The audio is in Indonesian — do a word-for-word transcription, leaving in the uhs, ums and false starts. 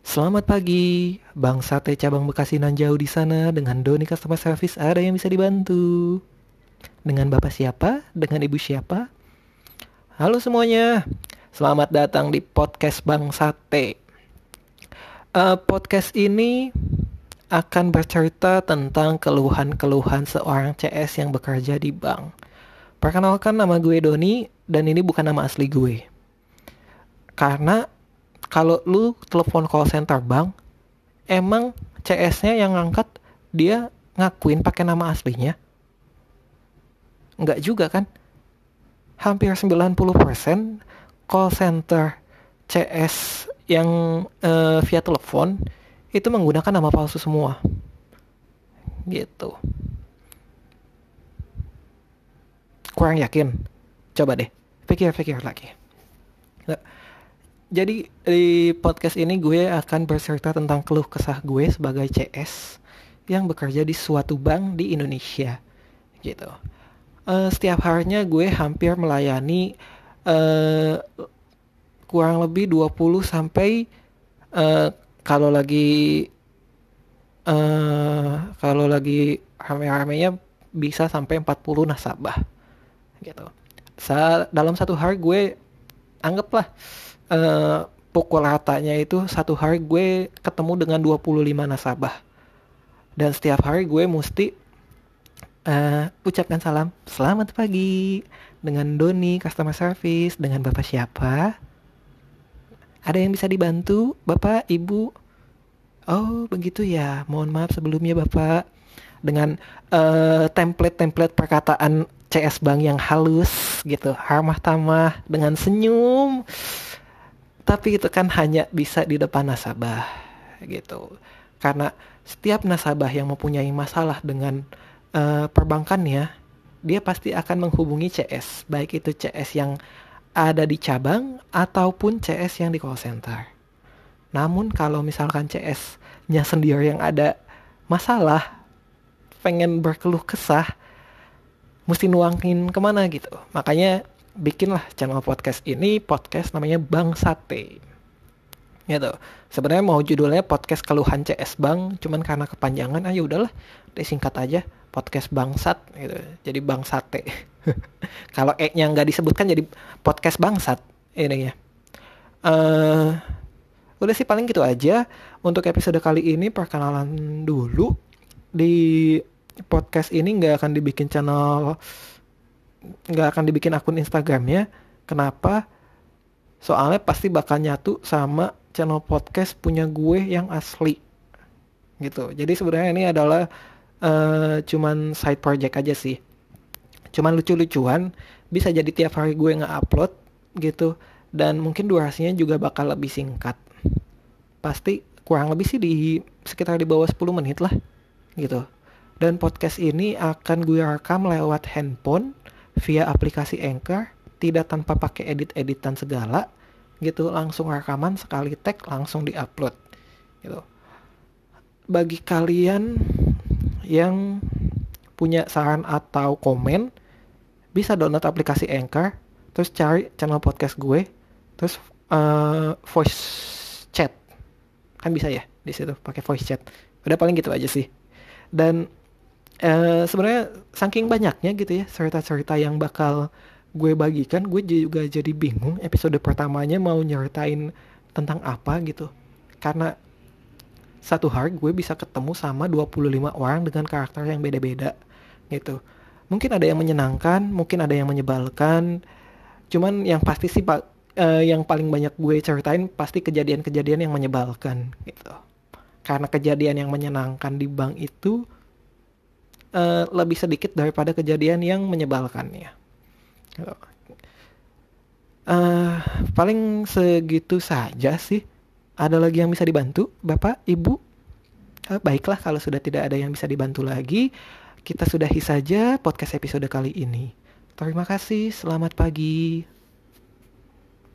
Selamat pagi, Bang Sate cabang Bekasi nan jauh di sana dengan Doni Customer Service ada yang bisa dibantu. Dengan Bapak siapa? Dengan Ibu siapa? Halo semuanya, selamat datang di podcast Bang Sate. Uh, podcast ini akan bercerita tentang keluhan-keluhan seorang C S yang bekerja di bank. Perkenalkan, nama gue Doni dan ini bukan nama asli gue. Karena kalau lu telepon call center bank, emang C S-nya yang ngangkat dia ngakuin pakai nama aslinya? Enggak juga kan? Hampir sembilan puluh persen call center C S yang uh, via telepon itu menggunakan nama palsu semua. Gitu. Kurang yakin? Coba deh, pikir-pikir lagi. Nah, jadi di podcast ini gue akan bercerita tentang keluh kesah gue sebagai C S yang bekerja di suatu bank di Indonesia, gitu. Uh, setiap harinya gue hampir melayani uh, kurang lebih dua puluh sampai uh, kalau lagi uh, kalau lagi rame-ramenya bisa sampai empat puluh nasabah, gitu. Sa- dalam satu hari gue anggaplah Uh, pukul ratanya itu satu hari gue ketemu dengan dua puluh lima nasabah. Dan setiap hari gue mesti uh, ucapkan salam, selamat pagi, dengan Doni Customer Service, dengan Bapak siapa? Ada yang bisa dibantu, Bapak, Ibu? Oh, begitu ya, mohon maaf sebelumnya Bapak. Dengan uh, template-template perkataan C S Bank yang halus gitu, ramah tamah, dengan senyum. Tapi itu kan hanya bisa di depan nasabah gitu. Karena setiap nasabah yang mempunyai masalah dengan uh, perbankannya, dia pasti akan menghubungi C S. Baik itu C S yang ada di cabang ataupun C S yang di call center. Namun kalau misalkan C S-nya sendiri yang ada masalah, pengen berkeluh kesah, mesti nuangin kemana gitu. Makanya bikinlah channel podcast ini, podcast namanya Bang Sate. Gitu. Sebenarnya mau judulnya podcast keluhan C S Bank, cuman karena kepanjangan, ah ya udahlah, disingkat aja podcast Bangsat gitu. Jadi Bang Sate. Kalau E-nya nggak disebutkan jadi podcast Bangsat ini ya. Uh, udah sih paling gitu aja untuk episode kali ini. Perkenalan dulu, di podcast ini nggak akan dibikin channel, nggak akan dibikin akun Instagramnya. Kenapa? Soalnya pasti bakal nyatu sama channel podcast punya gue yang asli gitu. Jadi sebenarnya ini adalah uh, cuman side project aja sih, cuman lucu-lucuan, bisa jadi tiap hari gue nge-upload gitu. Dan mungkin durasinya juga bakal lebih singkat, pasti kurang lebih sih di sekitar di bawah sepuluh menit lah gitu. Dan podcast ini akan gue rekam lewat handphone via aplikasi Anchor, tidak tanpa pakai edit-editan segala gitu, langsung rekaman sekali tag langsung diupload gitu. Bagi kalian yang punya saran atau komen, bisa download aplikasi Anchor, terus cari channel podcast gue, terus uh, voice chat, kan bisa ya di situ pakai voice chat. Udah paling gitu aja sih. Dan Uh, sebenarnya saking banyaknya gitu ya cerita-cerita yang bakal gue bagikan, gue juga jadi bingung episode pertamanya mau nyeritain tentang apa gitu. Karena satu hari gue bisa ketemu sama dua puluh lima orang dengan karakter yang beda-beda gitu. Mungkin ada yang menyenangkan, mungkin ada yang menyebalkan. Cuman yang pasti sih uh, yang paling banyak gue ceritain pasti kejadian-kejadian yang menyebalkan gitu. Karena kejadian yang menyenangkan di bank itu Uh, lebih sedikit daripada kejadian yang menyebalkannya. Uh, paling segitu saja sih. Ada lagi yang bisa dibantu, Bapak, Ibu? Uh, baiklah, kalau sudah tidak ada yang bisa dibantu lagi, kita sudahi saja podcast episode kali ini. Terima kasih, selamat pagi.